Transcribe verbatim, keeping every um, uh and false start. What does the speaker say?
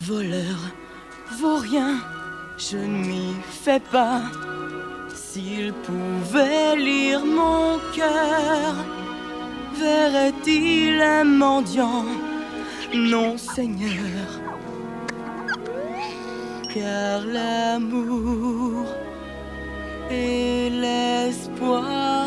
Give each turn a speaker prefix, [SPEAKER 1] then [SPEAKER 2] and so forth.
[SPEAKER 1] voleur, vaurien, je ne m'y fais pas. S'il pouvait lire mon cœur, verrait-il un mendiant? Non, Seigneur, car l'amour et l'espoir